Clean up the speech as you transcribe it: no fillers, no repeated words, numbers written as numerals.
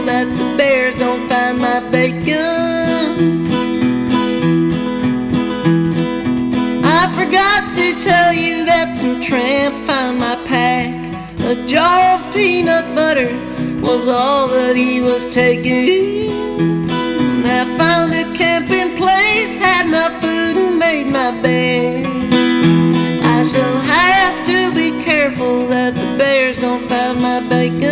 that the bears don't find my bacon. I forgot to tell you that some tramp found my pack. A jar of peanut butter was all that he was taking. I found a camping place, had my food and made my bed. I shall have to be careful that the bears don't find my bacon.